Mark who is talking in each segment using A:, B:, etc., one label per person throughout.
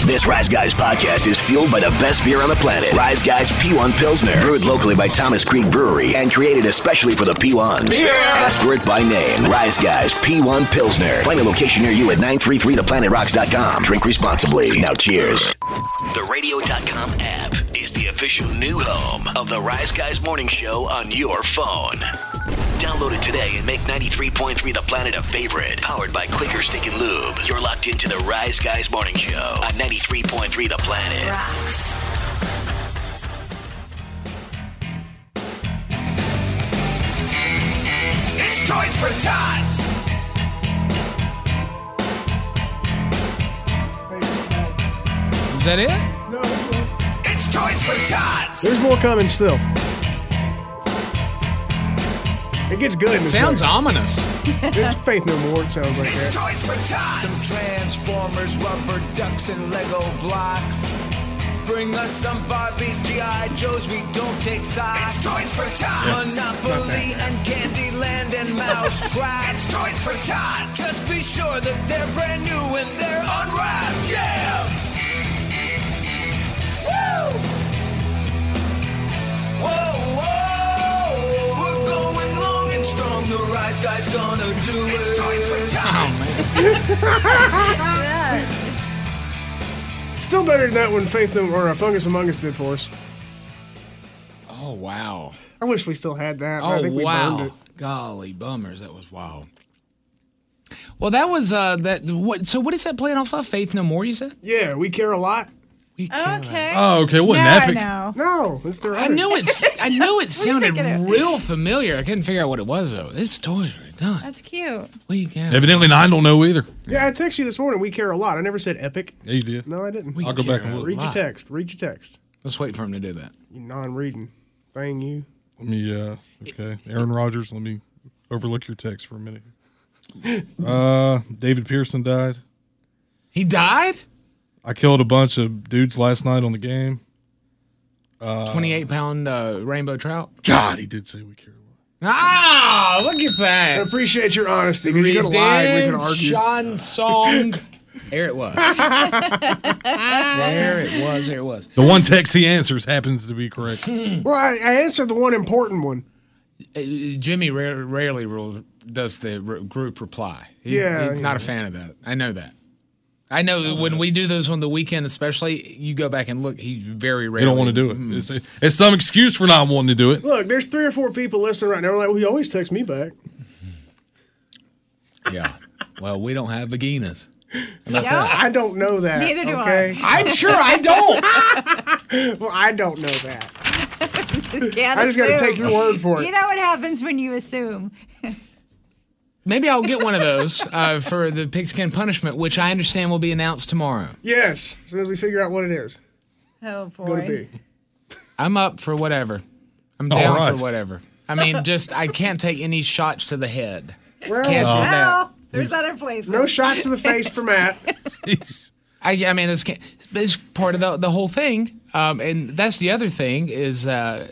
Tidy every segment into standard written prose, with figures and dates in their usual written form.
A: This Rise Guys podcast is fueled by the best beer on the planet. Rise Guys P1 Pilsner. Brewed locally by Thomas Creek Brewery and created especially for the P1s. Yeah. Ask for it by name. Rise Guys P1 Pilsner. Find a location near you at 933theplanetrocks.com. Drink responsibly. Now cheers. The Radio.com app is the official new home of the Rise Guys Morning Show on your phone. Download it today and make 93.3 The Planet a favorite. Powered by Quaker Steak and Lube. You're locked into the Rise Guys Morning Show on 93.3 The Planet.
B: Rocks.
C: It's Toys for Tots.
D: Is that it?
E: No, there's more.
C: It's Toys for Tots.
E: There's more coming still. It gets good.
D: Sounds ominous.
E: It's Faith No More. It sounds like
C: It's
E: that.
C: Toys for Tots.
F: Some Transformers, rubber ducks, and Lego blocks. Bring us some Barbies, G.I. Joes, we don't take sides.
C: It's Toys for Tots.
F: Monopoly and Candyland and Mousetrap.
C: It's Toys for Tots.
F: Just be sure that they're brand new and they're unwrapped, yeah! Woo! Whoa, whoa! We're going long and strong, the Rise Guys gonna do it.
C: It's Toys for Tots.
B: Yes.
E: Still better than that one Faith No or Fungus Among Us did for us.
D: Oh, wow.
E: I wish we still had that. But
D: Oh,
E: I think we burned
D: wow.
E: it.
D: Golly bummers. That was wild. Well, that was, so what is that playing off of? Faith No More, you said?
E: Yeah, We Care a Lot.
B: Okay.
G: Oh, okay. Wasn't
B: Now I
G: epic.
B: know.
E: No, it's their
D: I
E: other.
D: knew it sounded
B: thinking of?
D: real familiar. I couldn't figure out what it was, though. It's Toys for Tots.
B: That's cute.
D: We can.
G: Evidently, I don't know either.
E: Yeah, I texted you this morning. We Care a Lot. I never said epic.
G: Yeah, you did.
E: No, I didn't.
G: I'll go back and look.
E: Read your text. Read your text.
D: Let's wait for him to do that.
E: You non-reading thing, you.
G: Let me, okay. Aaron Rodgers, let me overlook your text for a minute. David Pearson died.
D: He died?
G: I killed a bunch of dudes last night on the game.
D: 28-pound rainbow trout.
G: God, he did say We Care a Lot.
D: Ah, look at
E: I
D: that.
E: appreciate your honesty. Because you could have lied. We could argue.
D: Redemption song. There it was. There it was.
G: The one text he answers happens to be correct.
E: Well, I answered the one important one.
D: Jimmy rarely does the group reply. He's not a fan of that. I know that. I know when we do those on the weekend, especially, you go back and look. He's very rarely.
G: They don't want to do it. It's some excuse for not wanting to do it.
E: Look, there's 3 or 4 people listening right now. We're like, well, he always texts me back.
D: Yeah. Well, we don't have vaginas.
E: I don't know that.
B: Neither do
E: okay?
D: I'm sure I don't.
E: Well, I don't know that.
B: Can't
E: I just got to
B: assume.
E: take your word for it.
B: You know what happens when you assume.
D: Maybe I'll get one of those for the pigskin punishment, which I understand will be announced tomorrow.
E: Yes, as soon as we figure out what it is.
B: Oh, boy.
E: Going to be.
D: I'm up for whatever. I'm
G: All
D: down
G: right.
D: for whatever. I mean, I can't take any shots to the head.
E: Well,
D: Can't do that.
B: Well, there's other places.
E: no shots to the face for Matt.
G: Jeez.
D: I mean, it's part of the whole thing. And that's the other thing is, I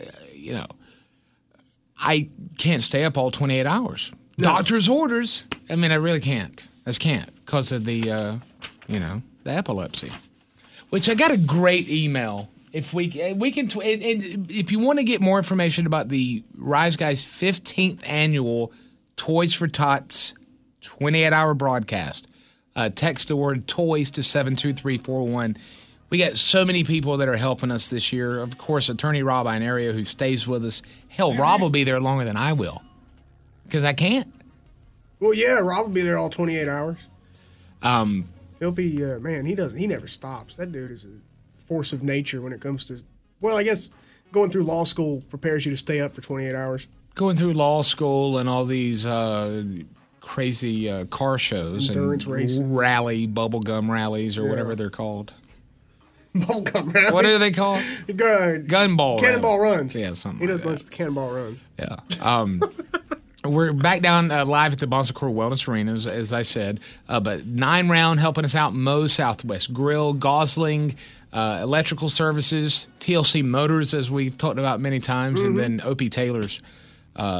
D: can't stay up all 28 hours. No. Doctor's orders. I mean, I really can't. I just can't because of the, the epilepsy. Which I got a great email. If we can, and if you want to get more information about the Rise Guys 15th annual Toys for Tots 28-hour broadcast, text the word toys to 72341. We got so many people that are helping us this year. Of course, Attorney Rob Inario, who stays with us. Hell, Rob will be there longer than I will because I can't.
E: Well, yeah, Rob will be there all 28 hours. He'll be, he never stops. That dude is a force of nature when it comes to, well, I guess going through law school prepares you to stay up for 28 hours.
D: Going through law school and all these crazy car shows
E: Endurance
D: and
E: races.
D: bubblegum rallies or whatever they're called.
E: Bubblegum rally.
D: What are they called? Gunball.
E: Cannonball
D: rally.
E: runs.
D: Yeah, something
E: He does
D: like
E: a bunch of cannonball runs.
D: that. Yeah. We're back down live at the Bon Secours Wellness Arena, as I said. But 9-round helping us out, Moe's Southwest Grill, Gosling, Electrical Services, TLC Motors, as we've talked about many times, and then O.P. Taylor's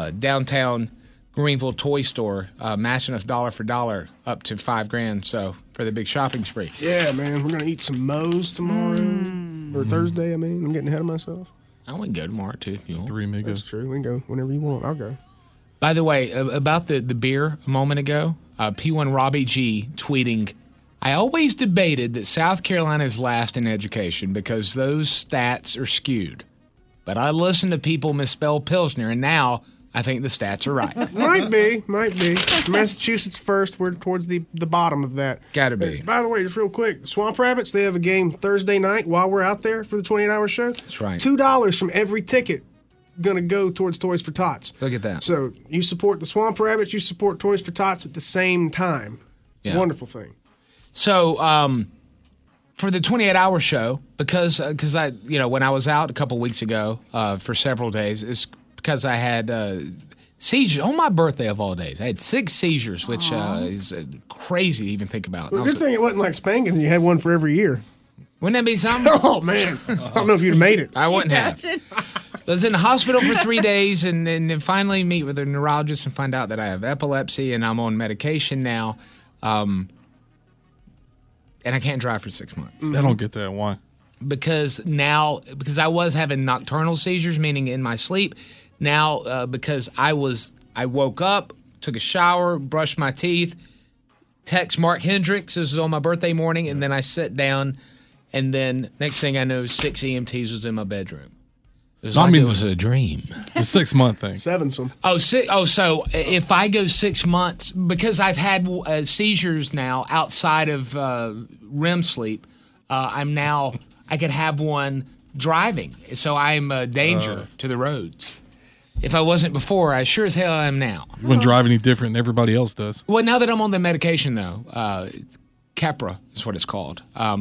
D: downtown Greenville toy store, matching us dollar for dollar up to $5,000. So for the big shopping spree.
E: Yeah, man. We're going to eat some Moe's tomorrow. Or Thursday, I mean. I'm getting ahead of myself.
D: I would go tomorrow, too, if you want.
G: 3
E: That's
G: amigos.
E: true. We can go whenever you want. I'll go.
D: By the way, about the beer a moment ago, P1 Robbie G tweeting, I always debated that South Carolina is last in education because those stats are skewed. But I listened to people misspell Pilsner, and now I think the stats are right.
E: Might be. Massachusetts first. We're towards the bottom of that.
D: Gotta be.
E: By the way, just real quick, Swamp Rabbits, they have a game Thursday night while we're out there for the 28-hour show.
D: That's right.
E: $2 from every ticket going to go towards Toys for Tots.
D: Look at that.
E: So you support the Swamp Rabbits, you support Toys for Tots at the same time. It's a wonderful thing.
D: So, for the 28-hour show, because I, when I was out a couple weeks ago for several days, it's because I had seizures on my birthday of all days. I had 6 seizures, which is crazy to even think about.
E: Well, good thing it wasn't like spanking. You had one for every year.
D: Wouldn't that be something?
E: Oh, man. I don't know if you'd have made it.
D: I wouldn't have. I was in the hospital for 3 days and then finally meet with a neurologist and find out that I have epilepsy and I'm on medication now. And I can't drive for 6 months.
G: I don't get that. Why?
D: Because I was having nocturnal seizures, meaning in my sleep. Now, because I woke up, took a shower, brushed my teeth, text Mark Hendricks. This was on my birthday morning, and then I sat down, and then next thing I know, 6 EMTs was in my bedroom. It was it was a dream.
G: The 6-month thing.
E: 7 some.
D: So if I go 6 months, because I've had seizures now outside of REM sleep, I could have one driving. So I'm a danger to the roads. If I wasn't before, I sure as hell am now.
G: You wouldn't drive any different than everybody else does.
D: Well, now that I'm on the medication, though, Keppra is what it's called.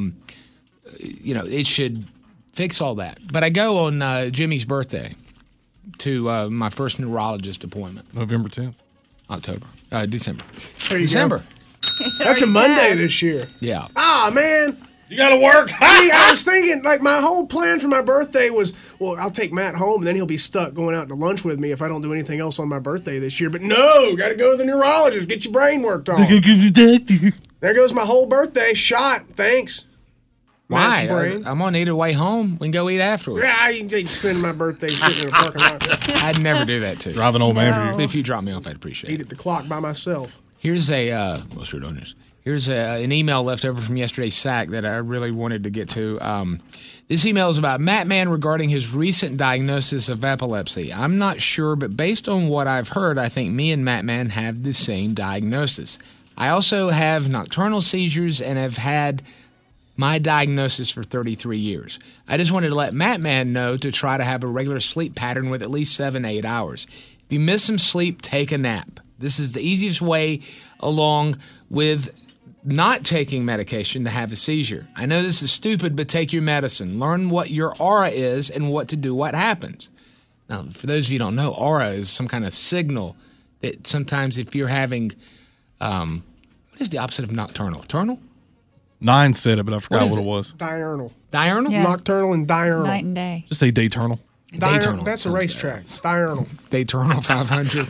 D: It should fix all that. But I go on Jimmy's birthday to my first neurologist appointment.
G: November 10th.
D: December.
E: There you
D: December.
E: Go. That's a Monday this year.
D: Yeah.
E: Ah, man.
G: You got to work.
E: See, I was thinking, like, my whole plan for my birthday was, well, I'll take Matt home, and then he'll be stuck going out to lunch with me if I don't do anything else on my birthday this year. But no, got to go to the neurologist, get your brain worked on. There goes my whole birthday. Shot. Thanks.
D: Why?
E: Matt's brain.
D: I'm on either way home. We can go eat afterwards.
E: Yeah, I ain't spending my birthday sitting in a parking lot.
D: I'd never do that to you.
G: Drive an old man for you.
D: If you drop me off, I'd appreciate
E: Eat
D: it.
E: at the clock by myself.
D: Here's Here's an email left over from yesterday's sack that I really wanted to get to. This email is about Matt Mann regarding his recent diagnosis of epilepsy. I'm not sure, but based on what I've heard, I think me and Matt Mann have the same diagnosis. I also have nocturnal seizures and have had my diagnosis for 33 years. I just wanted to let Matt Mann know to try to have a regular sleep pattern with at least 7 to 8 hours. If you miss some sleep, take a nap. This is the easiest way along with not taking medication to have a seizure. I know this is stupid, but take your medicine. Learn what your aura is and what to do what happens. Now, for those of you who don't know, aura is some kind of signal that sometimes if you're having, what is the opposite of nocturnal? Turnal?
G: 9 said it, but I forgot what it was.
E: Diurnal.
D: Diurnal?
B: Yeah.
E: Nocturnal and diurnal.
B: Night and day.
G: Just say dayternal.
D: Dayturnal.
E: That's a racetrack. Diurnal.
D: Dayturnal 500.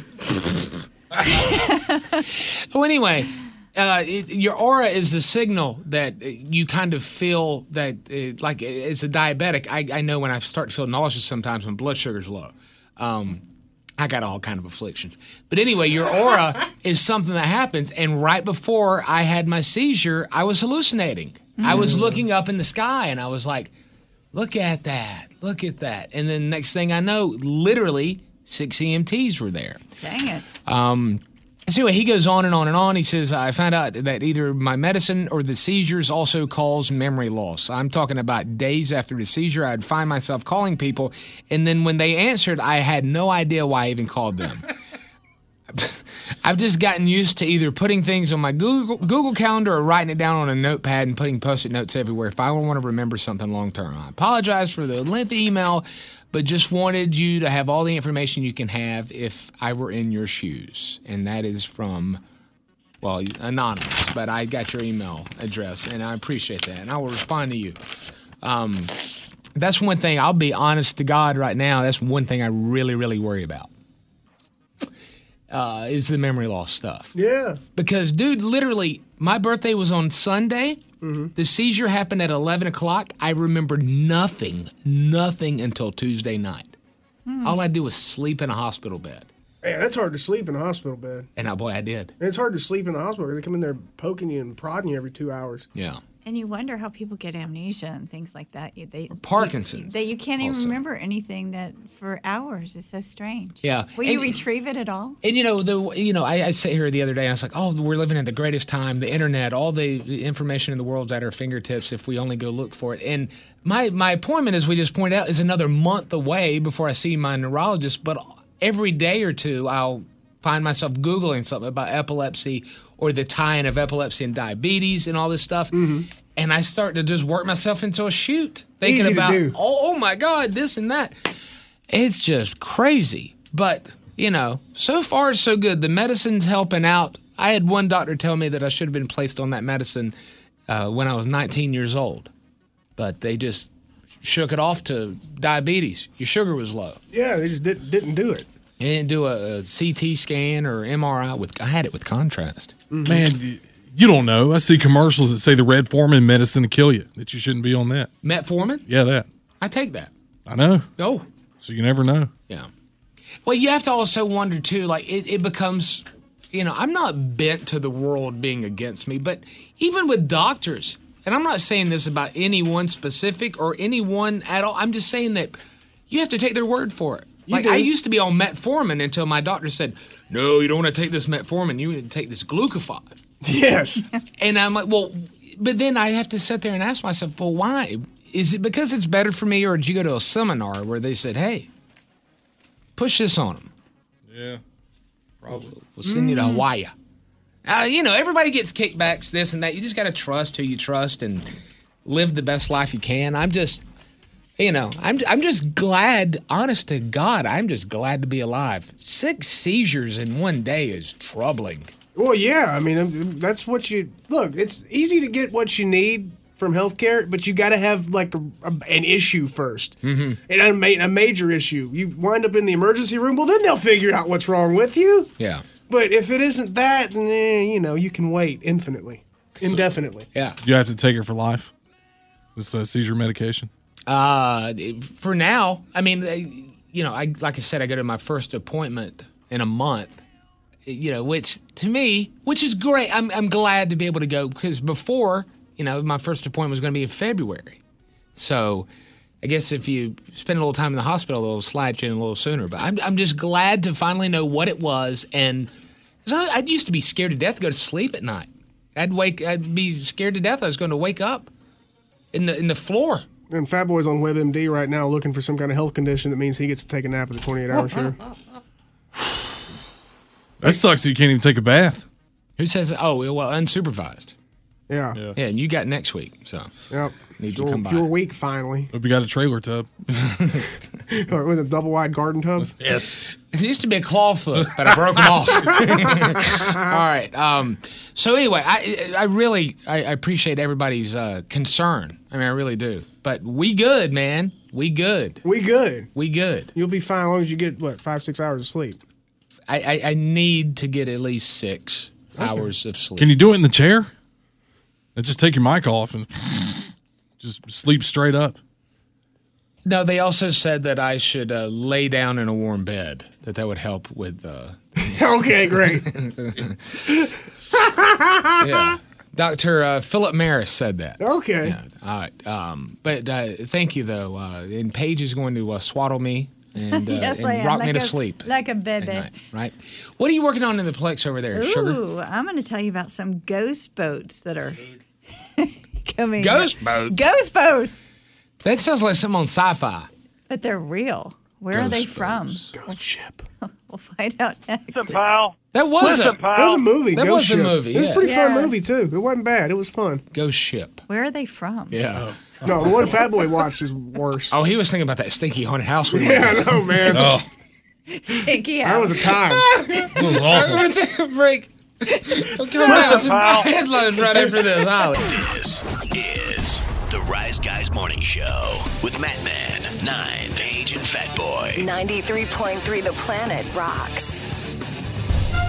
D: Well, anyway, your aura is the signal that you kind of feel that, like as a diabetic, I know when I start to feel nauseous sometimes when blood sugar's low. I got all kind of afflictions. But anyway, your aura is something that happens. And right before I had my seizure, I was hallucinating. I was looking up in the sky and I was like, look at that. Look at that. And then next thing I know, literally 6 EMTs were there.
B: Dang it.
D: So anyway, he goes on and on and on. He says, I found out that either my medicine or the seizures also cause memory loss. I'm talking about days after the seizure, I'd find myself calling people, and then when they answered, I had no idea why I even called them. I've just gotten used to either putting things on my Google Calendar or writing it down on a notepad and putting Post-it notes everywhere if I want to remember something long term. I apologize for the lengthy email, but just wanted you to have all the information you can have if I were in your shoes. And that is from, well, anonymous, but I got your email address, and I appreciate that, and I will respond to you. That's one thing, I'll be honest to God right now, that's one thing I really, really worry about. is the memory loss stuff.
E: Yeah.
D: Because, dude, literally, my birthday was on Sunday. The seizure happened at 11 o'clock. I remember nothing until Tuesday night. All I do was sleep in a hospital bed.
E: Man, that's hard to sleep in a hospital bed.
D: And, boy, I did.
E: And it's hard to sleep in the hospital because they come in there poking you and prodding you every 2 hours.
D: Yeah.
B: And you wonder how people get amnesia and things like that.
D: Parkinson's
B: You can't even
D: also.
B: remember anything that for hours. It's so strange.
D: Yeah.
B: Will you
D: And-
B: retrieve it at all?
D: And I sat here the other day and I was like, oh, we're living in the greatest time. The internet, all the information in the world's at our fingertips if we only go look for it. And my appointment, as we just pointed out, is another month away before I see my neurologist. But every day or two, I'll find myself Googling something about epilepsy or the tie-in of epilepsy and diabetes and all this stuff. And I start to just work myself into a shoot, thinking
E: Easy to
D: about,
E: do.
D: oh my God, this and that. It's just crazy. But, so far so good. The medicine's helping out. I had one doctor tell me that I should have been placed on that medicine when I was 19 years old. But they just shook it off to diabetes. Your sugar was low.
E: Yeah, they just didn't do it.
D: They didn't do a CT scan or MRI. I had it with contrast.
G: Man, you don't know. I see commercials that say the red Formin medicine to kill you, that you shouldn't be on that.
D: Metformin?
G: Yeah, that.
D: I take that.
G: I know.
D: Oh.
G: So you never know.
D: Yeah. Well, you have to also wonder, too, like, it becomes, I'm not bent to the world being against me, but even with doctors, and I'm not saying this about anyone specific or anyone at all, I'm just saying that you have to take their word for it. I used to be on metformin until my doctor said, no, you don't want to take this metformin, you need to take this glucophage.
E: Yes.
D: And I'm like, well, but then I have to sit there and ask myself, well, why? Is it because it's better for me, or did you go to a seminar where they said, hey, push this on them?
G: Yeah, probably.
D: We'll send you to Hawaii. Everybody gets kickbacks, this and that. You just got to trust who you trust and live the best life you can. I'm just, I'm just glad, honest to God, I'm just glad to be alive. 6 seizures in one day is troubling.
E: Well, yeah. I mean, that's what look. It's easy to get what you need from healthcare, but you got to have like an issue first, and a major issue. You wind up in the emergency room. Well, then they'll figure out what's wrong with you.
D: Yeah.
E: But if it isn't that, then you can wait indefinitely.
D: Yeah.
G: You have to take it for life. This seizure medication.
D: For now, I mean, like I said, I go to my first appointment in a month. Which is great. I'm glad to be able to go because before, my first appointment was going to be in February. So I guess if you spend a little time in the hospital, they'll slide you in a little sooner. But I'm just glad to finally know what it was. And I used to be scared to death to go to sleep at night. I'd be scared to death I was going to wake up in the floor.
E: And Fat Boy's on WebMD right now looking for some kind of health condition that means he gets to take a nap at the 28-hour shift.
G: That sucks that you can't even take a bath.
D: Who says, oh, well, unsupervised.
E: Yeah.
D: Yeah, and you got next week, so
E: Yep.
D: need you to come by.
E: Your week finally.
G: Hope you got a trailer tub.
E: With a double wide garden tubs.
G: Yes.
D: It used to be a clawfoot, but I broke them off. All right. So anyway, I really appreciate everybody's concern. I mean, I really do. But we good, man. We good.
E: We good.
D: We good.
E: You'll be fine as long as you get 5-6 hours of sleep.
D: I need to get at least 6 hours of sleep.
G: Can you do it in the chair? And just take your mic off and just sleep straight up.
D: No, they also said that I should lay down in a warm bed. That would help with.
E: Okay, great.
D: Yeah, Dr. Philip Maris said that.
E: Okay.
D: Yeah. All right. But thank you though. And Paige is going to swaddle me and,
B: Yes,
D: and
B: I am.
D: rock me
B: Like
D: to
B: a-
D: sleep.
B: like a
D: at
B: baby.
D: night, right? What are you working on in the Plex over there, Sugar?
B: Ooh, I'm going to tell you about some ghost boats that are coming.
D: Ghost boats?
B: Ghost boats.
D: That sounds like something on sci-fi.
B: But they're real. Where are they from?
E: Ghost ship.
B: We'll find out next.
H: pal.
D: That was
H: Listen,
D: a
H: pal.
E: That was a movie.
D: That
E: Ghost
D: was a
E: Ship.
D: movie,
E: It was a
D: yeah.
E: pretty fun
B: Yes.
E: movie too. It wasn't bad. It was fun.
D: ghost ship.
B: Where are they from?
D: Yeah.
E: No, the one Fat Boy watched is worse.
D: Oh, he was thinking about that stinky haunted house we
E: Yeah,
D: went
E: I know, man.
G: Oh,
B: Stinky
E: That was a time.
G: it was awful.
D: We're going to take a break. We'll come back with some
H: pal.
D: headlines right after this. Holly.
A: This is the Rise Guys Morning Show with Matt Man, 9, Paige, and Fat Boy.
I: 93.3 The Planet rocks.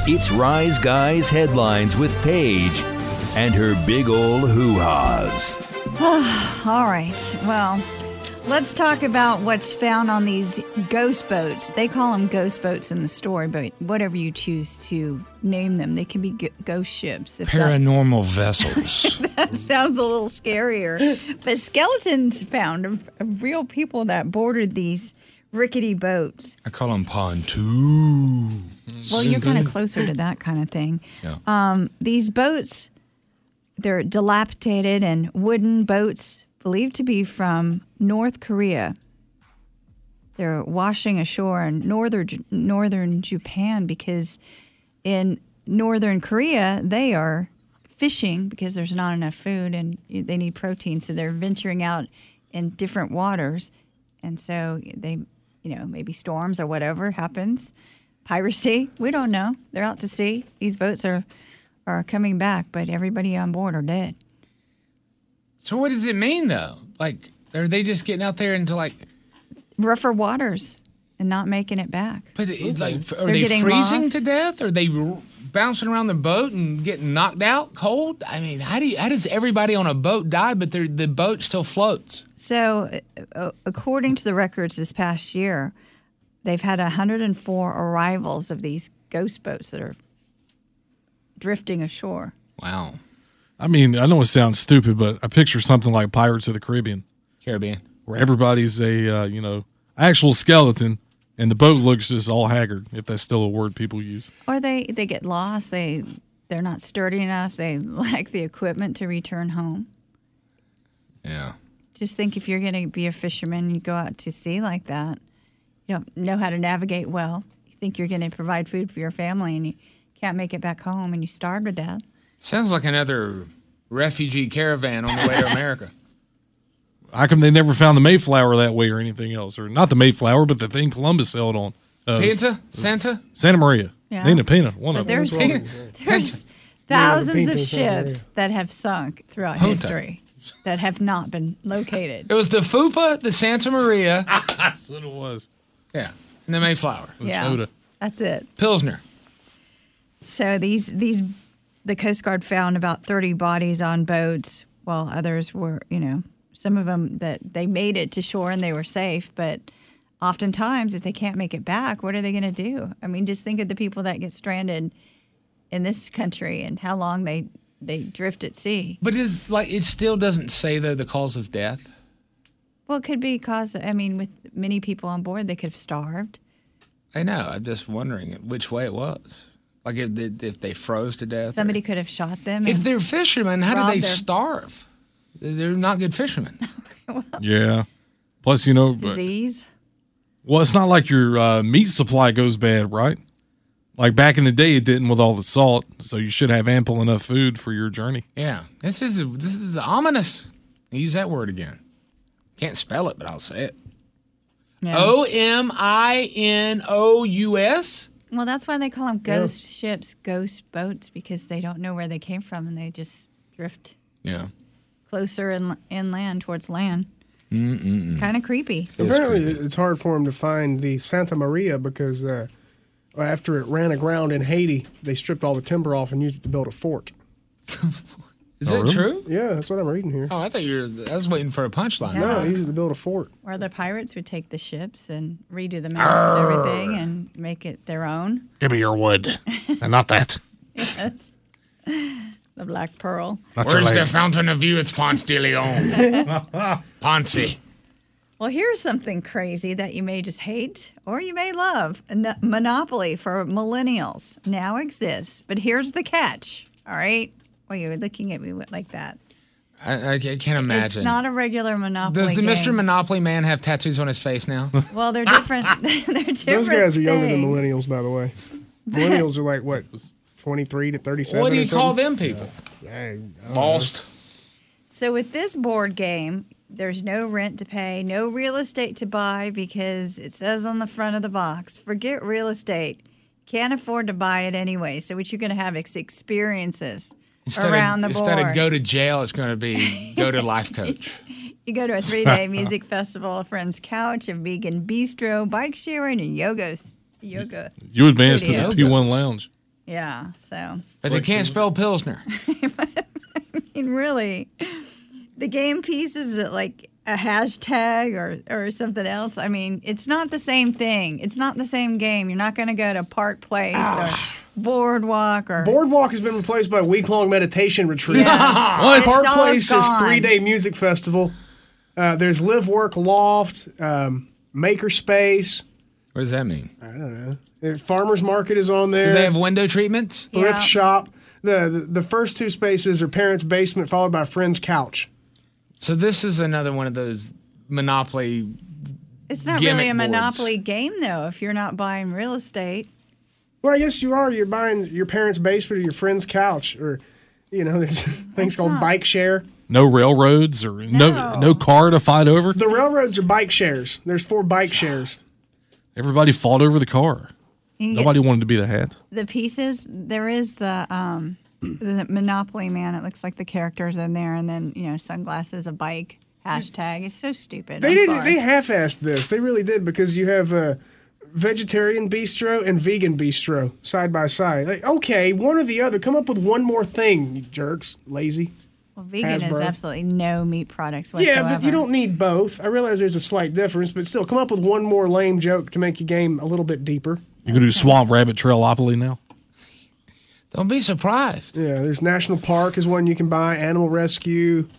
H: It's Rise Guys Headlines with Paige and her big old hoo-haws.
B: All right. Well, let's talk about what's found on these ghost boats. They call them ghost boats in the story, but whatever you choose to name them, they can be ghost ships. If
D: Paranormal vessels.
B: that sounds a little scarier. But skeletons found of real people that boarded these rickety boats.
D: I call them pontoons.
B: Well, you're kind of closer to that kind of thing.
D: Yeah.
B: These boats, they're dilapidated and wooden boats believed to be from North Korea. They're washing ashore in northern Japan because in northern Korea, they are fishing because there's not enough food and they need protein. So they're venturing out in different waters. And so they, maybe storms or whatever happens. Piracy, we don't know. They're out to sea. These boats are coming back, but everybody on board are dead.
D: So what does it mean, though? Like, are they just getting out there into,
B: rougher waters and not making it back?
D: But, are they freezing
B: lost
D: to death? Are they bouncing around the boat and getting knocked out cold? I mean, how does everybody on a boat die, but the boat still floats?
B: So, according to the records this past year, they've had 104 arrivals of these ghost boats that are drifting ashore.
D: Wow.
G: I mean, I know it sounds stupid, but I picture something like Pirates of the Caribbean, where everybody's a actual skeleton, and the boat looks just all haggard, if that's still a word people use.
B: Or they get lost. They're not sturdy enough. They lack the equipment to return home.
D: Yeah.
B: Just think if you're going to be a fisherman, you go out to sea like that. You don't know how to navigate well. You think you're going to provide food for your family, and you can't make it back home, and you starve to death.
D: Sounds like another refugee caravan on the way to America.
G: How come they never found the Mayflower that way or anything else? Or not the Mayflower, but the thing Columbus sailed on. Santa Maria.
B: Yeah.
G: Pinta, one
B: But
G: of them.
B: there's thousands of ships that have sunk throughout history that have not been located.
D: It was the Fupa, the Santa Maria.
G: That's what it was.
D: Yeah, and the Mayflower.
B: Yeah, that's it.
D: Pilsner.
B: So the Coast Guard found about 30 bodies on boats, while others were, some of them that they made it to shore and they were safe. But oftentimes, if they can't make it back, what are they going to do? I mean, just think of the people that get stranded in this country and how long they drift at sea.
D: But it still doesn't say, though, the cause of death?
B: Well, it could be with many people on board, they could have starved.
D: I know. I'm just wondering which way it was. Like if they froze to death.
B: Somebody could have shot them.
D: If they're fishermen, how do they starve? They're not good fishermen.
G: Yeah. Plus,
B: disease.
G: Well, it's not like your meat supply goes bad, right? Like back in the day, it didn't with all the salt, so you should have ample enough food for your journey.
D: Yeah. This is ominous. I use that word again. Can't spell it, but I'll say it. Yeah. OMINOUS?
B: Well, that's why they call them ghost ships, ghost boats, because they don't know where they came from and they just drift closer inland towards land. Kind of creepy.
E: Apparently, it's hard for them to find the Santa Maria because after it ran aground in Haiti, they stripped all the timber off and used it to build a fort.
D: Is that true?
E: Yeah, that's what I'm reading here.
D: Oh, I was waiting for a punchline.
B: Yeah.
E: No, they used it to build a fort.
B: Or the pirates would take the ships and redo the masts and everything and make it their own.
G: Give me your wood. And not that.
B: Yes. The Black Pearl.
D: Where's the Fountain of Youth, Ponce de Leon? Ponce.
B: Well, here's something crazy that you may just hate or you may love. Monopoly for millennials now exists. But here's the catch, all right? Well, you were looking at me like that.
D: I can't imagine.
B: It's not a regular Monopoly
D: Does the
B: game.
D: Mr. Monopoly man have tattoos on his face now?
B: Well, they're different. They're different.
E: Those guys are younger
B: things.
E: than millennials, by the way. Millennials are like, what, 23 to 37
D: What do you
E: or something?
D: call them people? Lost.
B: So with this board game, there's no rent to pay, no real estate to buy because it says on the front of the box, forget real estate. Can't afford to buy it anyway. So what you're going to have is experiences around the board.
D: Instead of go to jail, it's going to be go to life coach.
B: You go to a 3-day music festival, a friend's couch, a vegan bistro, bike sharing, and yoga.
G: You advance to the P1 Lounge.
B: Yeah, so.
D: But they can't spell Pilsner.
B: I mean, really, the game piece is it like a hashtag or something else? I mean, it's not the same thing. It's not the same game. You're not going to go to Park Place or Boardwalk or.
E: Boardwalk has been replaced by week-long meditation retreat.
B: Yes.
E: What?
B: It's
E: Park
B: all
E: Place is
B: gone.
E: 3-day music festival. There's Live Work Loft, Makerspace.
D: What does that mean?
E: I don't know. Farmers Market is on there.
D: Do they have window treatments?
E: Thrift shop. The first two spaces are parents' basement, followed by friend's couch.
D: So this is another one of those Monopoly.
B: It's not
D: gimmick
B: really a
D: boards.
B: Monopoly game, though, if you're not buying real estate.
E: Well, I guess you are. You're buying your parents' basement or your friend's couch, or there's things called bike share.
G: No railroads or no car to fight over.
E: The railroads are bike shares. There's 4 bike shares.
G: Everybody fought over the car.
B: You can
G: Nobody
B: get
G: wanted to be the hat.
B: the pieces. There is the Monopoly man. It looks like the characters in there, and then sunglasses, a bike, hashtag. It's so stupid.
E: They
B: I'm
E: didn't.
B: sorry.
E: They half-assed this. They really did, because you have a vegetarian bistro and vegan bistro side by side. Like, okay, one or the other. Come up with one more thing, you jerks. Lazy.
B: Well, vegan is
E: Hasbro.
B: absolutely no meat products whatsoever.
E: Yeah, but you don't need both. I realize there's a slight difference, but still, come up with one more lame joke to make your game a little bit deeper.
G: You gonna do Swamp Rabbit Trailopoly now?
D: Don't be surprised.
E: Yeah, there's National Park is one you can buy. Animal Rescue.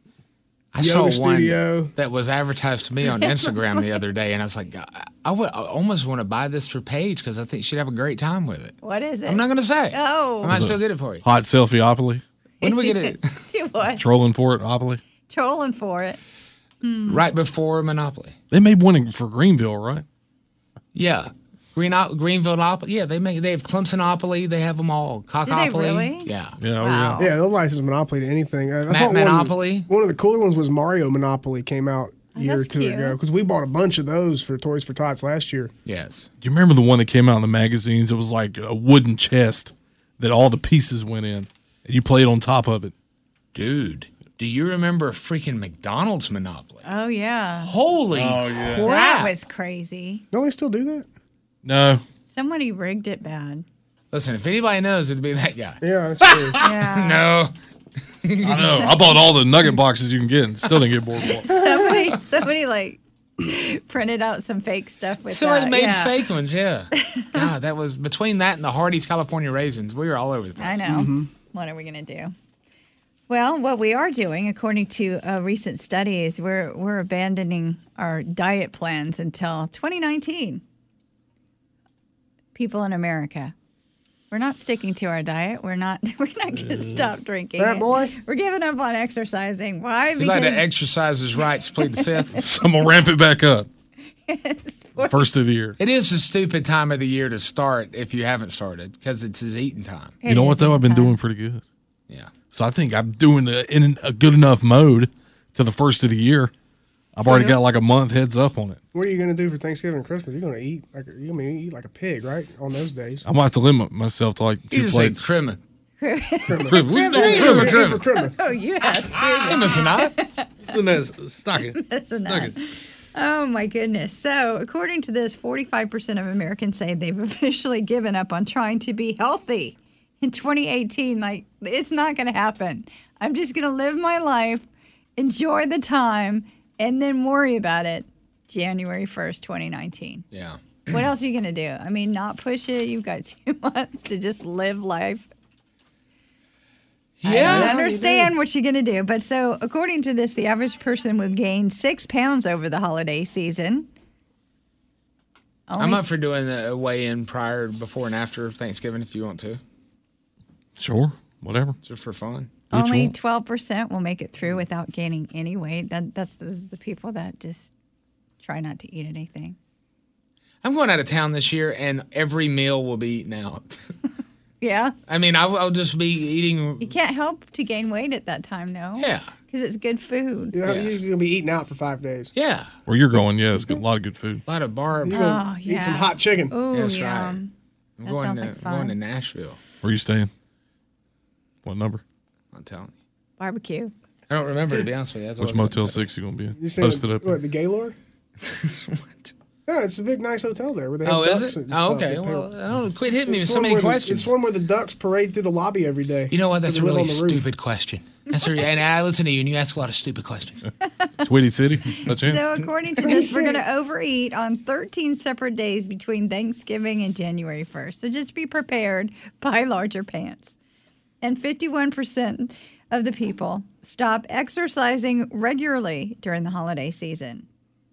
D: I saw
E: Yoga
D: one
E: Studio.
D: that was advertised to me on Instagram the other day, and I was like, I almost want to buy this for Paige because I think she'd have a great time with it.
B: What is it?
D: I'm not going to say.
B: Oh.
D: I might still get it for you.
G: Hot Selfieopoly?
D: When do we get it?
B: Do what?
G: Trolling for it, Opoly?
B: Trolling for it.
D: Right before Monopoly.
G: They made one for Greenville, right?
D: Yeah. Greenville-opoly. Yeah, they have Clemsonopoly. They have them all. Cockopoly.
B: really?
D: Yeah.
G: Yeah,
E: Yeah, they'll license Monopoly to anything. I thought
D: Monopoly?
E: One of the cooler ones was Mario Monopoly came out a year or
B: that's
E: two
B: cute.
E: ago, because we bought a bunch of those for Toys for Tots last year.
D: Yes.
G: Do you remember the one that came out in the magazines? It was like a wooden chest that all the pieces went in, and you played on top of it.
D: Dude, do you remember freaking McDonald's Monopoly?
B: Oh, yeah.
D: Holy crap.
B: That was crazy.
E: Don't they still do that?
G: No.
B: Somebody rigged it bad.
D: Listen, if anybody knows, it'd be that guy.
E: Yeah, that's true.
B: Yeah.
D: No.
G: I know. I bought all the nugget boxes you can get and still didn't get Boardwalk.
B: Somebody like printed out some fake stuff with
D: Somebody
B: that.
D: made
B: yeah.
D: fake ones, yeah. God, that was between that and the Hardee's California Raisins. We were all over the place.
B: I know. What are we going to do? Well, what we are doing, according to a recent study, is we're abandoning our diet plans until 2019. People in America, we're not sticking to our diet. We're not going to stop drinking.
E: That boy.
B: We're giving up on exercising. Why?
D: If you'd like to exercise his rights, plead the fifth.
G: So I'm going to ramp it back up. First of the year.
D: It is a stupid time of the year to start if you haven't started because it's his eating time.
G: You know what, though? I've been doing pretty good.
D: Yeah.
G: So I think I'm doing in a good enough mode to the first of the year. I've already got like a month heads up on it.
E: What are you going to do for Thanksgiving and Christmas? You're going to eat like a pig, right? On those days.
G: I might have to limit myself to like
D: You
G: 2
D: just
G: plates.
D: say crimin.
G: Crib. We know
D: Crimin,
G: crib.
D: crimin.
B: Oh, yes.
D: Crimin's not.
G: It's in that stocking. Stocking.
B: Oh, my goodness. So, according to this, 45% of Americans say they've officially given up on trying to be healthy in 2018. Like, it's not going to happen. I'm just going to live my life, enjoy the time, and then worry about it January 1st, 2019.
D: Yeah.
B: What else are you going to do? I mean, not push it. You've got 2 months to just live life. I
D: Yeah.
B: understand what you're going to do. But so, according to this, the average person would gain 6 pounds over the holiday season.
D: I'm up for doing a weigh-in prior, before, and after Thanksgiving if you want to.
G: Sure. Whatever.
D: Just for fun.
B: Only 12% will make it through without gaining any weight. Those are the people that just try not to eat anything.
D: I'm going out of town this year, and every meal will be eaten out.
B: Yeah.
D: I mean, I'll just be eating.
B: You can't help to gain weight at that time, no.
D: Yeah.
B: Because it's good food.
E: You're going to be eating out for 5 days.
D: Yeah.
G: Where you're going, yeah, it's got a lot of good food.
D: A lot of barb.
E: You're going to eat some hot chicken.
B: Oh,
D: That's
B: yeah.
D: right. I'm
B: That
D: going
B: sounds
D: to,
B: like fun.
D: going to Nashville.
G: Where you staying? What number?
D: I'm telling you.
B: Barbecue.
D: I don't remember, to be honest with you. That's
G: Which
D: what I was
G: Motel
D: gonna
G: 6 you going to be in?
E: You saying,
G: Posted up.
E: what, the Gaylord?
D: what?
E: Yeah, it's a big, nice hotel there where they have
D: Oh,
E: ducks
D: is it?
E: and
D: Oh,
E: stuff.
D: okay.
E: They pay-
D: Well, quit hitting me with
E: It's
D: so
E: one
D: many
E: where
D: questions.
E: It's one where the ducks parade through the lobby every day.
D: You know what? That's
E: They
D: a
E: live
D: really
E: on the roof.
D: stupid question. And I listen to you, and you ask a lot of stupid questions.
G: Tweety City. No chance.
B: So according to this, we're going to overeat on 13 separate days between Thanksgiving and January 1st. So just be prepared. Buy larger pants. And 51% of the people stop exercising regularly during the holiday season.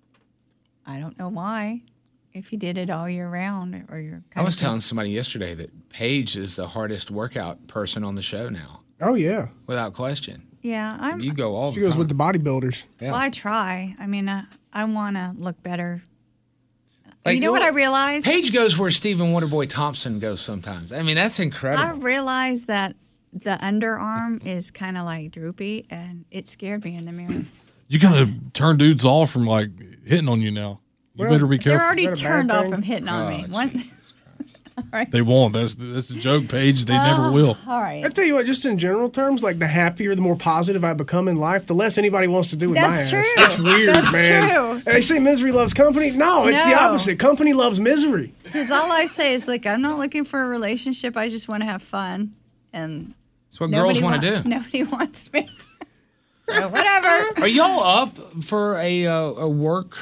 B: I don't know why. If you did it all year round, or you're.
D: I was telling somebody yesterday that Paige is the hardest workout person on the show now,
E: Oh, yeah.
D: without question.
B: Yeah,
D: You go all
E: She
D: the
E: goes
D: time.
E: with the bodybuilders.
D: Yeah.
B: Well, I try. I mean, I want to look better.
D: Like,
B: you know what I realized?
D: Paige goes where Stephen Waterboy Thompson goes sometimes. I mean, that's incredible.
B: I realized that the underarm is kind of like droopy, and it scared me in the mirror.
G: You're gonna turn dudes off from like hitting on you now. You better be
B: They're
G: careful.
B: already
E: Is that a bad
B: turned off
E: thing?
B: from hitting on me. One,
G: They won't. That's the joke, Paige. They never will.
B: all right.
E: I tell you what, just in general terms, like the happier, the more positive I become in life, the less anybody wants to do with
B: That's
E: my ass.
B: true.
E: It's weird,
B: That's
E: man.
B: true.
E: And they say misery loves company. No, it's the
B: No.
E: opposite. Company loves misery.
B: Because all I say is, like, I'm not looking for a relationship. I just want to have fun. And
D: That's what girls want to do.
B: Nobody wants me. So whatever.
D: Are y'all up for a work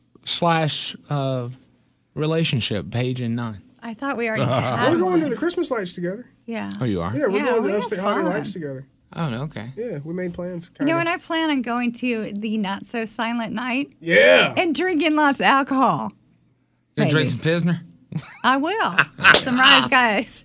D: / relationship, Paige and 9?
B: I thought we already had
E: We're going to
B: one.
E: the Christmas lights together.
B: Yeah.
D: Oh, you are?
E: Yeah, we're
B: Yeah,
E: going
B: we
E: to
B: have
E: Upstate Holiday
B: fun.
E: Lights together.
D: Oh, no, okay.
E: Yeah, we made plans.
B: You
E: Kinda.
B: know what? I plan on going to the Not So Silent Night
E: Yeah.
B: and drinking lots of alcohol.
D: Gonna drink
B: Maybe.
D: some Pilsner?
B: I will. Some Rise Guys.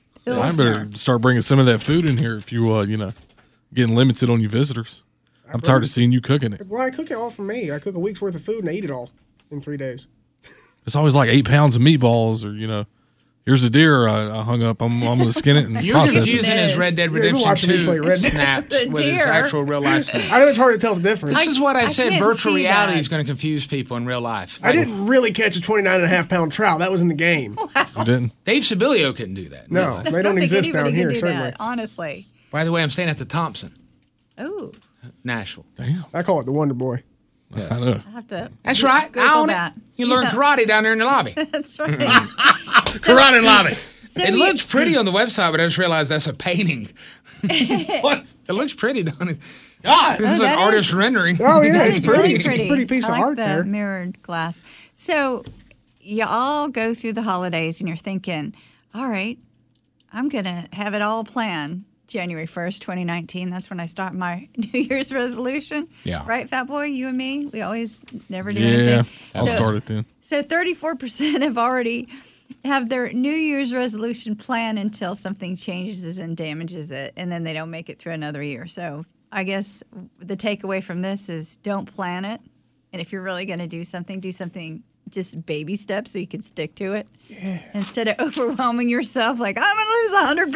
G: I better start bringing some of that food in here if you getting limited on your visitors. I'm tired of seeing you cooking it.
E: Well, I cook it all for me. I cook a week's worth of food and I eat it all in 3 days.
G: It's always like 8 pounds of meatballs, or here's a deer I hung up. I'm gonna skin it and
D: You're
G: process
D: confusing
G: it.
D: his Red Dead
E: Yeah, you're
D: Redemption
E: watching me
D: 2
E: play Red Dead.
D: snaps
B: The
D: with his
B: deer.
D: actual real life snaps.
E: I know it's hard to tell the difference.
D: This is what I said.
B: can't
D: Virtual
B: see
D: reality
B: that.
D: is going to confuse people in real life.
E: I didn't really catch a 29.5-pound trout. That was in the game.
G: You didn't?
D: Dave Sibilio couldn't do that. in
E: No,
D: real life.
E: they
B: I
E: don't
B: don't think
E: exist
B: anybody
E: down
B: can
E: here,
B: do
E: certainly.
B: that, honestly.
D: By the way, I'm staying at the Thompson,
B: Oh,
D: Nashville.
G: Damn.
E: I call it the Wonder Boy.
D: Yes.
G: I know.
B: I have to.
D: That's right.
B: Google
D: I own
B: that.
D: it. You learn
B: Yeah.
D: karate down there in the lobby.
B: That's right.
D: Karate lobby.
B: So
D: It
B: you-
D: looks pretty on the website, but I just realized that's a painting. What? It looks pretty, don't it? God, it's an
B: that
D: artist
B: is-
D: rendering.
E: Oh, yeah,
B: That
E: it's
B: is
E: pretty.
B: really
E: It's a
B: pretty.
E: pretty piece
B: I
E: of
B: like
E: art
B: the
E: there.
B: mirrored glass. So you all go through the holidays and you're thinking, all right, I'm going to have it all planned. January 1st, 2019. That's when I start my New Year's resolution.
D: Yeah.
B: Right, Fat Boy? You and me? We always never do
G: Yeah,
B: anything.
G: I'll
B: So-
G: start it then.
B: So 34% have already have their New Year's resolution plan until something changes and damages it, and then they don't make it through another year. So I guess the takeaway from this is don't plan it, and if you're really going to do something just baby steps so you can stick to it. Yeah. Instead of overwhelming yourself like, I'm going to lose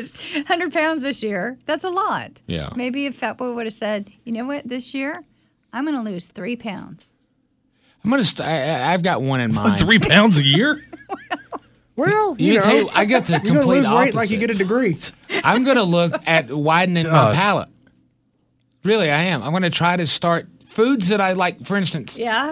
B: 100 pounds this year. That's a lot.
D: Yeah.
B: Maybe if Fat Boy would have said, you know what, this year I'm going to lose 3 pounds.
D: I'm gonna. I've got one in mind.
G: 3 pounds a year?
E: Well,
D: You
E: you know,
D: tell you, I got the
E: you're going to
D: complete
E: lose
D: opposite.
E: weight like you get a degree.
D: I'm gonna look at widening my
G: God.
D: palate. Really, I am. I'm gonna try to start foods that I like. For instance,
B: Yeah?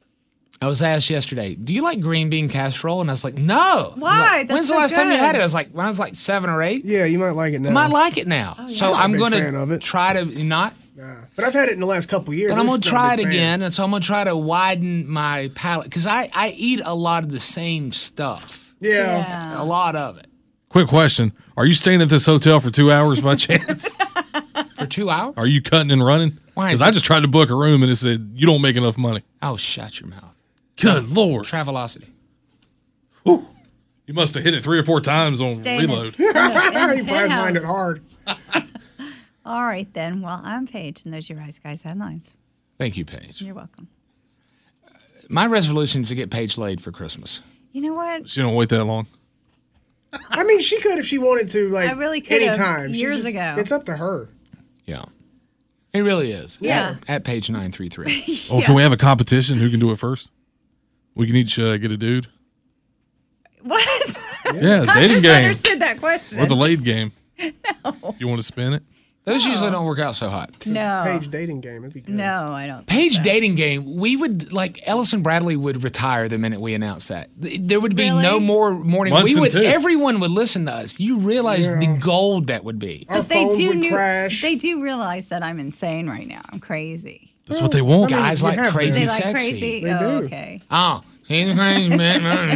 D: I was asked yesterday, "Do you like green bean casserole?" And I was like, "No."
B: Why?
D: Like,
B: That's
D: When's the
B: so
D: last time you
B: good.
D: had it? I was like, when I was like 7 or 8.
E: Yeah, you might like it now.
D: I might like it now. So
E: I'm
D: I'm
E: not a big fan
D: gonna
E: of it.
D: try to not.
E: But I've had it in the last couple of years.
D: But I'm gonna
E: just not a
D: try it
E: big fan.
D: again, and so I'm gonna try to widen my palate because I eat a lot of the same stuff.
E: Yeah.
D: A lot of it.
G: Quick question. Are you staying at this hotel for 2 hours by chance?
D: For 2 hours?
G: Are you cutting and running?
D: Why is
G: Because I
D: it-
G: just tried to book a room and it said, you don't make enough money.
D: Oh, shut your mouth.
G: Good Lord.
D: Travelocity.
G: You must have hit it 3 or 4 times on
B: Stay in it.
G: reload.
E: He
B: Penthouse.
E: prize lined it hard.
B: All right, then. Well, I'm Paige, and those are your Rise Guys headlines.
D: Thank you, Paige.
B: You're welcome.
D: My resolution is to get Paige laid for Christmas.
B: You know what?
G: She don't wait that long.
E: I mean, she could if she wanted to, like,
B: I really could have
E: anytime. She
B: years
E: just-
B: ago.
E: It's up to her.
D: Yeah. It really is.
B: Yeah.
D: At Page 933.
G: Oh, can we have a competition? Who can do it first? We can each get a dude.
B: What?
G: Yeah,
B: I
G: dating
B: just
G: game.
B: understood that question.
G: Or the laid game. No. You want to spin it?
D: Those usually don't work out so hot.
B: No.
E: Paige dating game. It'd be good.
B: No, I don't.
D: Paige dating game, we would, like, Ellis and Bradley would retire the minute we announced that. There would be no more morning. Everyone would listen to us. You realize the gold that would be.
E: Our phones would crash.
B: They do realize that I'm insane right now. I'm crazy.
G: That's what they want.
D: Guys like crazy
B: They
D: sexy.
B: like crazy?
E: They
B: Oh,
E: do.
B: okay.
D: Oh, he's crazy. All
B: All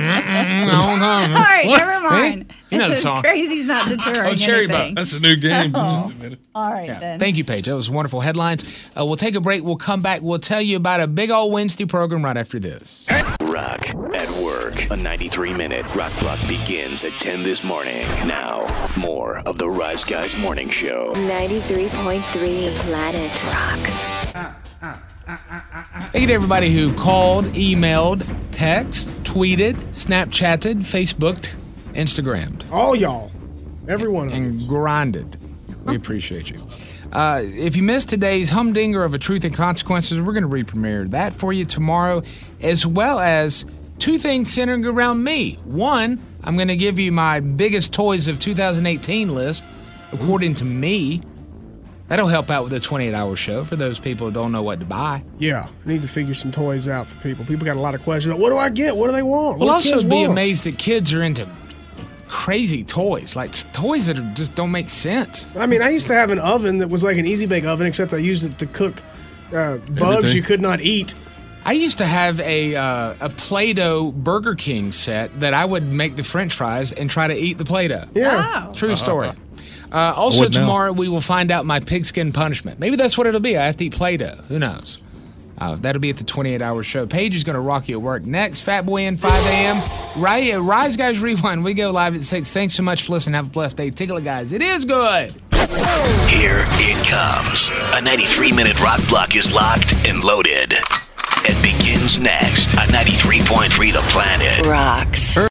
B: right, never mind.
D: You know the song.
B: Crazy's not deterring
D: Cherry
B: anything.
G: That's a new game.
B: Oh.
G: Just a minute.
B: All right,
D: Yeah.
B: then.
D: Thank you, Paige. That was wonderful headlines. We'll take a break. We'll come back. We'll tell you about a big old Wednesday program right after this.
A: Rock at work. A 93-minute rock block begins at 10 this morning. Now, more of the Rise Guys Morning Show.
I: 93.3 The Planet rocks.
D: Thank you to everybody who called, emailed, text, tweeted, Snapchatted, Facebooked, Instagrammed.
E: All y'all. Every one of
D: And
E: you.
D: grinded. We appreciate you. If you missed today's humdinger of A Truth and Consequences, we're going to re-premiere that for you tomorrow, as well as two things centering around me. One, I'm going to give you my biggest toys of 2018 list, according to me. That'll help out with the 28-hour show for those people who don't know what to buy.
E: Yeah. I need to figure some toys out for people. People got a lot of questions about, what do I get? What do they want?
D: We'll
E: What
D: also
E: kids
D: be
E: want?
D: amazed that kids are into crazy toys, like toys that just don't make sense.
E: I mean, I used to have an oven that was like an Easy Bake oven, except I used it to cook bugs
G: Everything.
E: you could not eat.
D: I used to have a Play-Doh Burger King set that I would make the French fries and try to eat the Play-Doh.
E: Yeah.
B: Oh.
D: True story. Also,
G: wouldn't know.
D: tomorrow we will find out my pigskin punishment. Maybe that's what it'll be. I have to eat Play-Doh. Who knows? That'll be at the 28-hour show. Paige is going to rock you at work next. Fat Boy in 5 a.m. Rise Guys Rewind. We go live at 6. Thanks so much for listening. Have a blessed day. Tickle it, guys. It is good.
A: Here it comes. A 93-minute rock block is locked and loaded. It begins next. A 93.3 The Planet
I: Rocks.